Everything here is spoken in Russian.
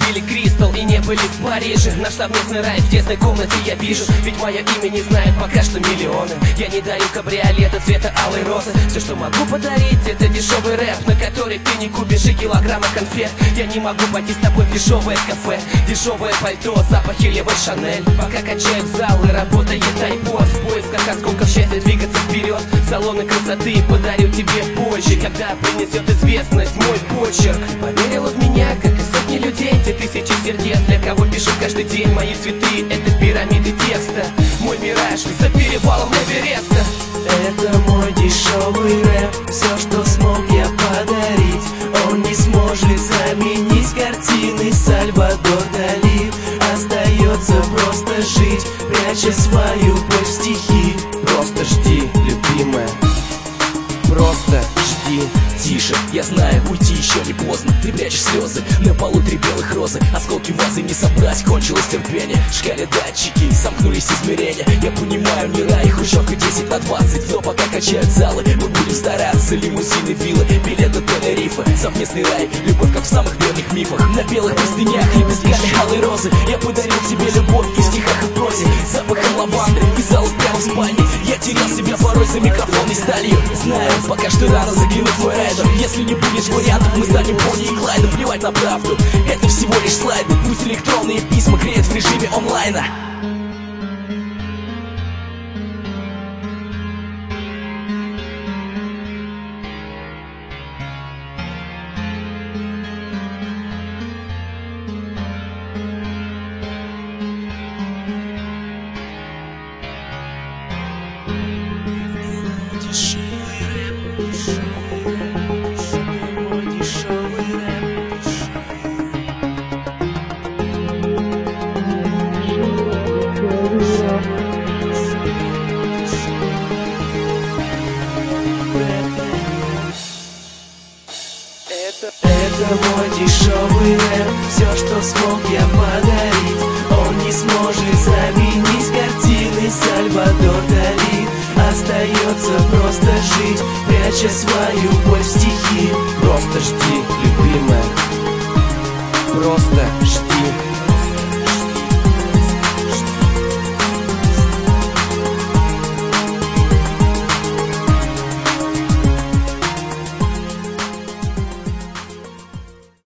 Билли Кристал и не были в Париже. Наш совместный рай в тесной комнате я вижу. Ведь мое имя не знают пока что миллионы. Я не дарю кабриолета цвета алой розы. Все, что могу подарить, это дешевый рэп, на который ты не купишь и килограмма конфет. Я не могу пойти с тобой в дешевое кафе, дешевое пальто, запахи Левой Шанель. Пока качают залы, работает айпод, в поисках осколков счастья двигаться вперед. Салоны красоты подарю тебе позже, когда принесет известность мой почерк. Поверила в меня, как и сотни людей, те тысячи сердец, для кого пишу каждый день. Мои цветы — это пирамиды текста, мой мираж за перевалом Эвереста. Это мой дешевый рэп, все, что смог я подарить, он не сможет заменить картины Сальвадор Дали. Остается просто жить, пряча свою боль в стихи. Просто жди, любимая, просто жди. Тише, я знаю, уйти еще не поздно. Ты прячешь слезы, на полу 3 белых розы. Осколки вазы не собрать, кончилось терпение. В шкале датчики, сомкнулись измерения. Я понимаю, не рай, хрущевка 10/20. Но пока качают залы, мы будем стараться. Лимузины, виллы, билеты Тенерифе. Совместный рай, любовь как в самых древних мифах. На белых простынях, лепестками алой розы. Я подарил тебе любовь и в стихах, и в прозе. Запахом лаванды и залов прямо в спальне. Я терял себя порой за микрофонной сталью. Знаю, пока что рано заглянуть в мой райдер. Если не будет вариантов, мы станем Бонни и Клайдом. Плевать на правду, это всего лишь слайды. Пусть электронные письма греют в режиме онлайна. Это мой дешевый рэп, все, что смог я подарить, он не сможет заменить картины Сальвадор Дали. Остается просто жить, пряча свою боль в стихи.